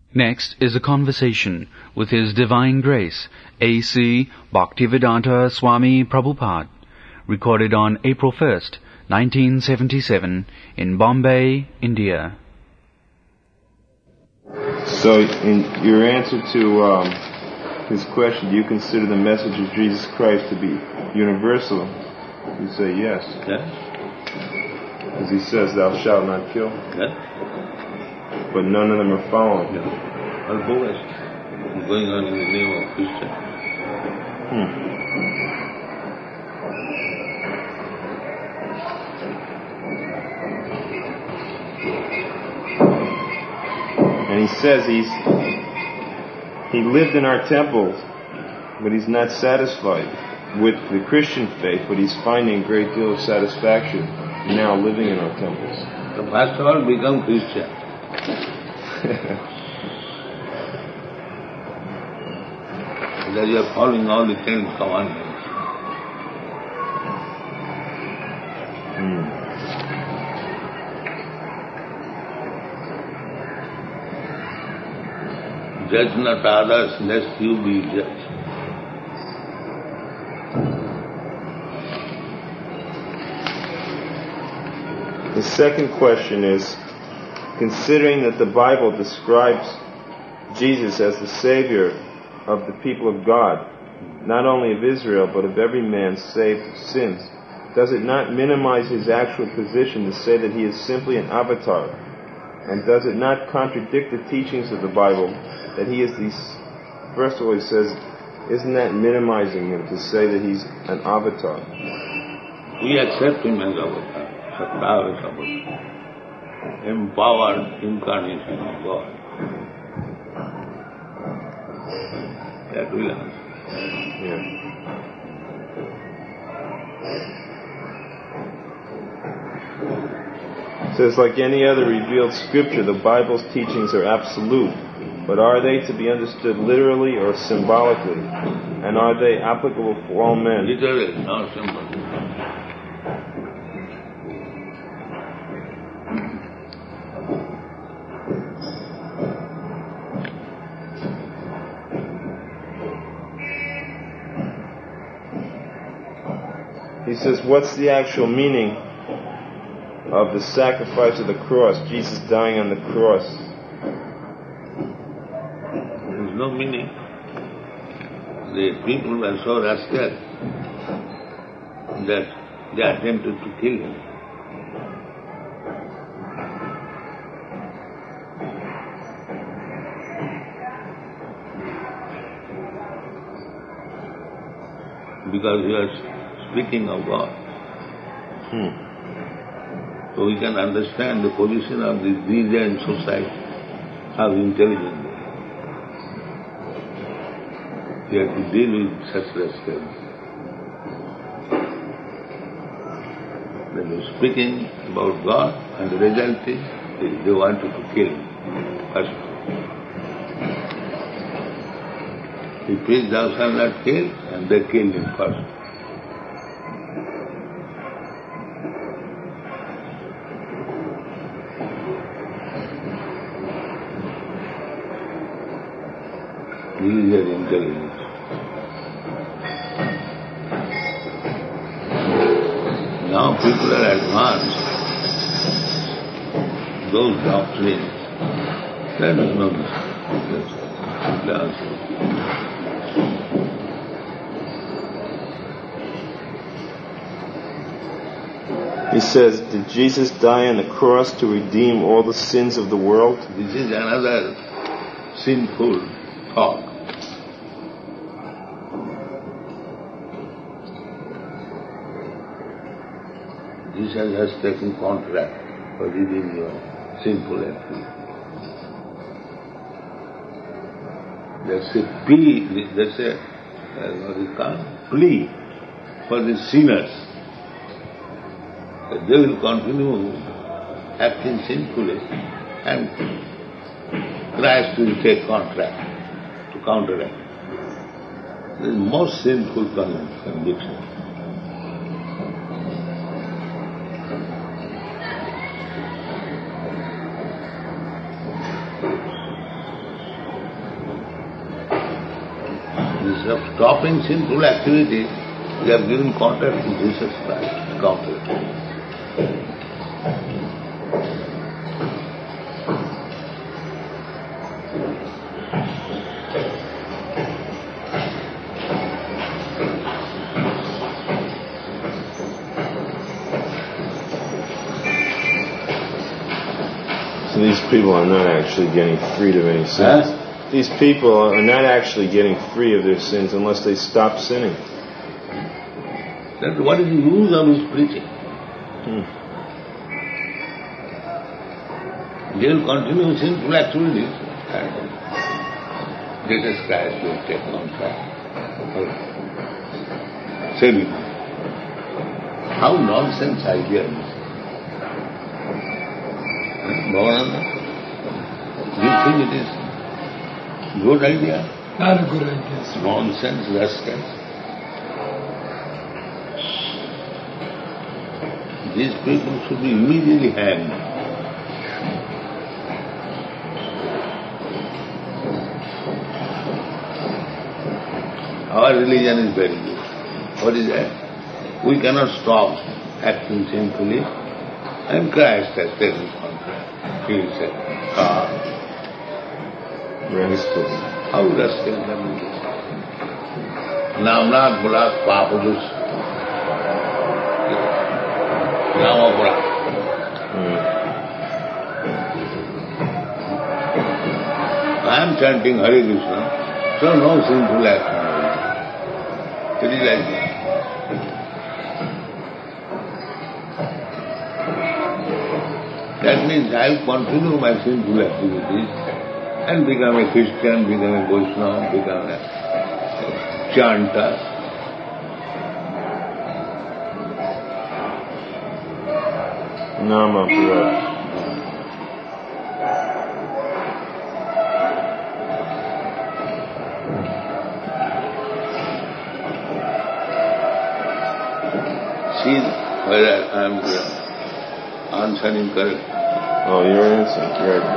Next is a conversation with His Divine Grace, A.C. Bhaktivedanta Swami Prabhupada, recorded on April 1st, 1977, in Bombay, India. So, in your answer to his question, do you consider the message of Jesus Christ to be universal? You say yes. Yes. As he says, thou shalt not kill. Yes. But none of them are following him. All bogus. Going on in the name of Christian. And he says he lived in our temples, but he's not satisfied with the Christian faith, but he's finding a great deal of satisfaction now living in our temples. So first of all, become Christian. That you are following all the 10 commandments. Judge not others, lest you be judged. The second question is, considering that the Bible describes Jesus as the Savior of the people of God, not only of Israel, but of every man saved from sins, does it not minimize his actual position to say that he is simply an avatar? And does it not contradict the teachings of the Bible that he is first of all he says, isn't that minimizing him to say that he's an avatar? We accept him as avatar, Satya as avatar, empowered incarnation of God. That will answer. Yeah. So it's like any other revealed scripture, the Bible's teachings are absolute, but are they to be understood literally or symbolically? And are they applicable for all men? Literally, not symbolically. He says, what's the actual meaning of the sacrifice of the cross, Jesus dying on the cross? There is no meaning. The people were so rascal that they attempted to kill him. Because he was speaking of God. So we can understand the position of the Gija in society, how intelligent they are. We have to deal with such rascals. They were speaking about God, and the result is they wanted to kill him first. He preached, thou shalt not kill, and they killed him first. This is their intelligence. Now people are advanced. Those doctrines, that is not that's He says, did Jesus die on the cross to redeem all the sins of the world? This is another sinful thought. Jesus has taken contract for redeeming your sinful activity. That's a plea, that's a what is called? Plea for the sinners. That they will continue acting sinfully and Christ will take contract to counteract. This is the most sinful conviction. Instead of stopping sinful activity, we have given contract to Jesus Christ. Contract. So these people are not actually getting freed of any sins. These people are not actually getting free of their sins unless they stop sinning. Then what is the use of his preaching? They will continue sinful activities and Jesus Christ will take contract. Saving. How nonsense idea is this? Bhavananda, do you think it is good idea? Not a good idea, sir. Nonsense, rascals. These people should be immediately hanged. Our religion is very good. What is that? We cannot stop acting sinfully, and Christ has taken contract. He said, Rascals. how rascals can be this? Namnat Bulat Papadus. Namapura. I am chanting Hare Krishna, so no sinful action. It is like that. That means I will continue my sinful activities and become a Christian, become a Vaishnava, become a chanter. Namapura. See whether I am answering correct. Oh, you're answering. Right.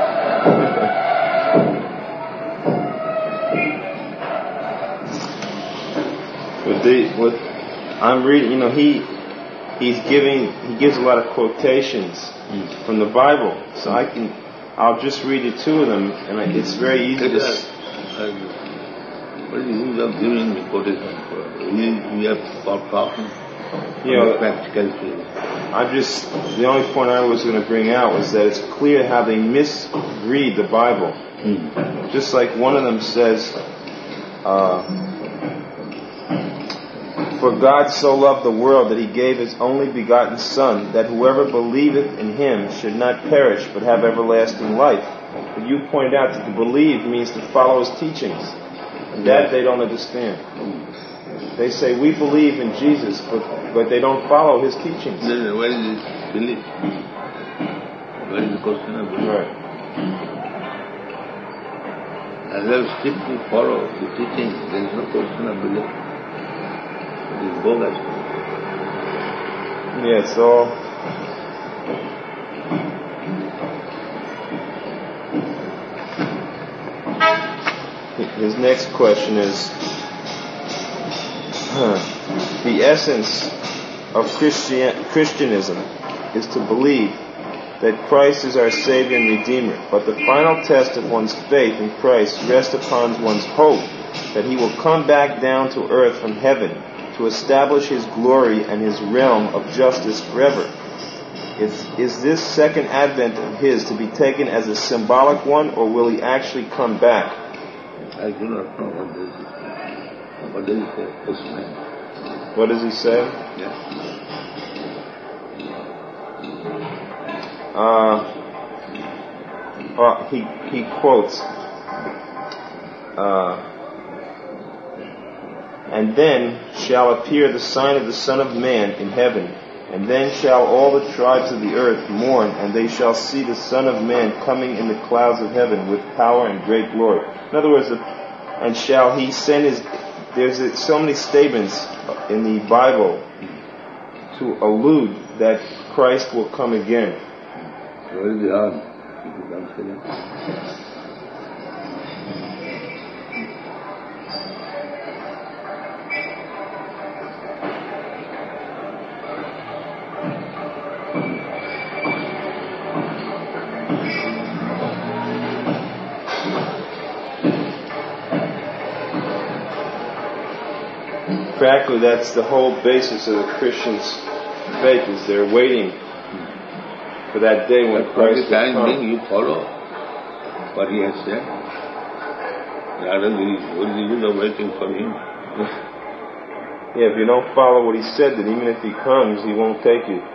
What I'm reading, he gives a lot of quotations from the Bible. So I'll just read you two of them, and it's very easy to. What is the use of giving me quotation for? We have to stop talking. Practical things. The only point I was going to bring out was that it's clear how they misread the Bible. Just like one of them says, for God so loved the world that he gave his only begotten Son, that whoever believeth in him should not perish but have everlasting life. But you pointed out that to believe means to follow his teachings. And that they don't understand. They say, we believe in Jesus, but they don't follow his teachings. Where is this belief? Where is the question of belief? Right. As I strictly follow the teaching, there is no question of belief. It is bogus. Yeah, it's all. His next question is, the essence of Christianism is to believe that Christ is our Savior and Redeemer, but the final test of one's faith in Christ rests upon one's hope that he will come back down to earth from heaven to establish his glory and his realm of justice forever. Is this second advent of his to be taken as a symbolic one, or will he actually come back? I do not know what this is. What does he say? What does he say? Yeah. He quotes, and then shall appear the sign of the Son of Man in heaven, and then shall all the tribes of the earth mourn, and they shall see the Son of Man coming in the clouds of heaven with power and great glory. In other words, and shall he send his... There's so many statements in the Bible to allude that Christ will come again. Where is the arm? practically, that's the whole basis of the Christian's faith, is they're waiting for that day when Christ will time come. being, you follow what he has said. Rather than you are waiting for him. Yeah, if you don't follow what he said, then even if he comes, he won't take you.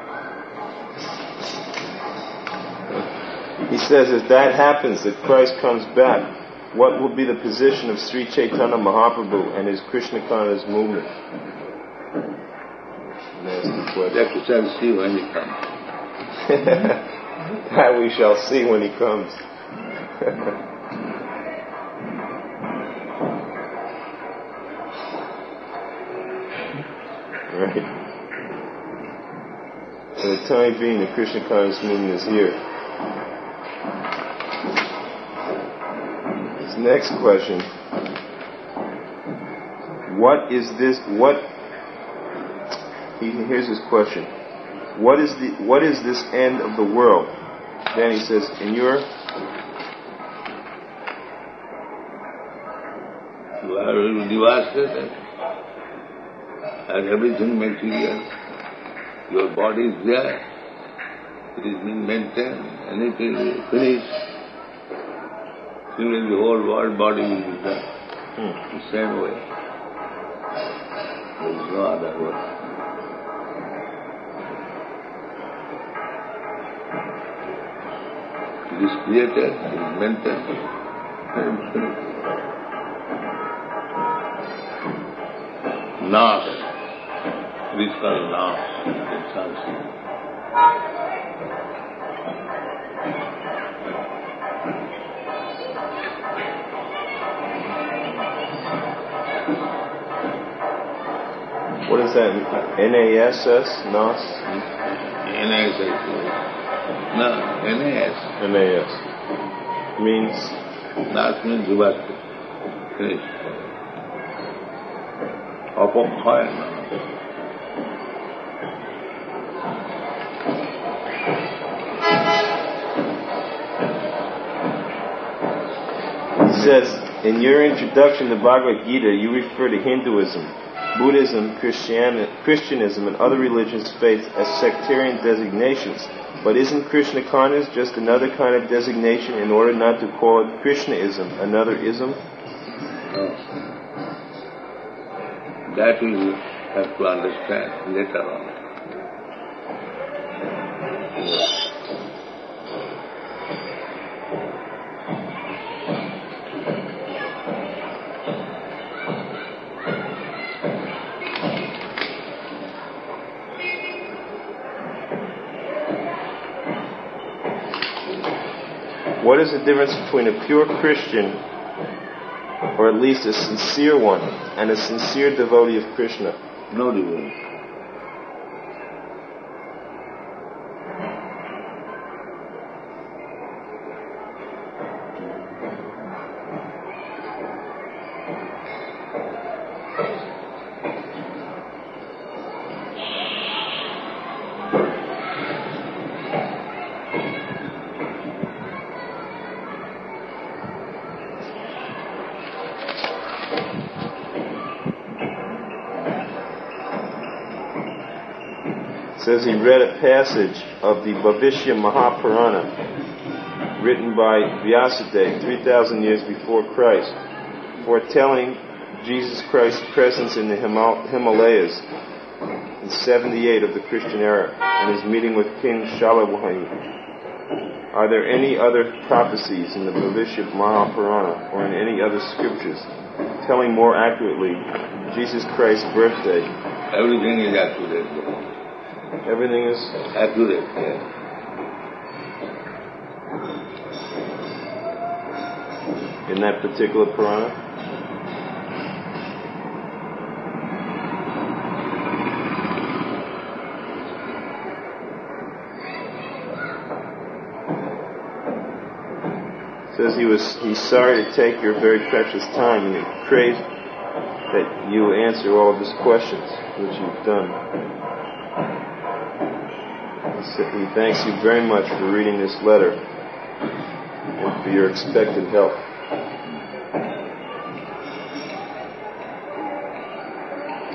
He says if that happens, that Christ comes back, what will be the position of Sri Chaitanya Mahaprabhu and his Krishna Consciousness movement? That's the question. That we shall see when he comes. That we shall see when he comes. Right. For the time being, the Krishna Consciousness movement is here. His next question: what is this? Here's his question: what is this end of the world? Then he says, in your You are devastated. And everything material. Your body is there. It is being maintained. And it is finished. Even the whole world body will be there. The same way. There is no other way. It is created, it is maintained, and finished. Nas. It is called Nas in Sanskrit. what is that? N-A-S-S? Nas? N-A-S. No, N-A-S. N-A-S. Means? Nas means devastate. Finished. Apokhaya. He says, in your introduction to Bhagavad Gita, you refer to Hinduism, Buddhism, Christianism, and other religious faiths as sectarian designations. But isn't Krishna Consciousness just another kind of designation in order not to call it Krishnaism, another ism? No. That we will have to understand later on. What is the difference between a pure Christian, or at least a sincere one, and a sincere devotee of Krishna? No difference. Says he read a passage of the Bhavishya Mahapurana written by Vyasadeva 3,000 years before Christ, foretelling Jesus Christ's presence in the Himalayas in 78 of the Christian era and his meeting with King Shalabhumi. Are there any other prophecies in the Bhavishya Mahapurana or in any other scriptures telling more accurately Jesus Christ's birthday? Everything is accurate. Everything is accurate, yes. In that particular Purana? Says he's sorry to take your very precious time, and he prays that you answer all of his questions, which you've done. He thanks you very much for reading this letter and for your expected help.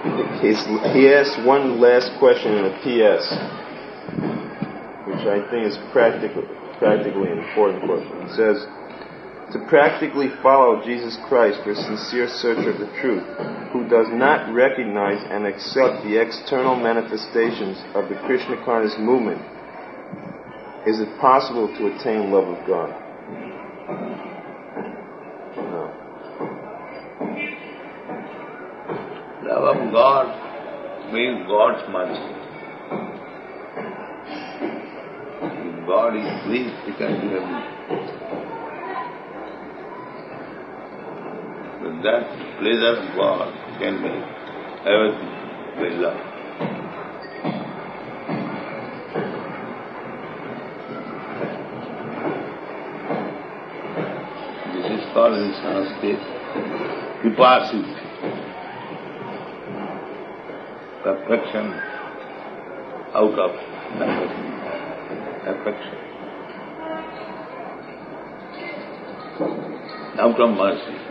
He asked one last question in a PS, which I think is practically an important question. It says, to practically follow Jesus Christ for sincere search of the truth, who does not recognize and accept the external manifestations of the Krishna conscious movement, is it possible to attain love of God? No. Love of God means God's mercy. If God is pleased, He can do everything. But that pleasure of God can make everything by love. This is called in Sanskrit Vipassit. Perfection out of perfection. Out of mercy.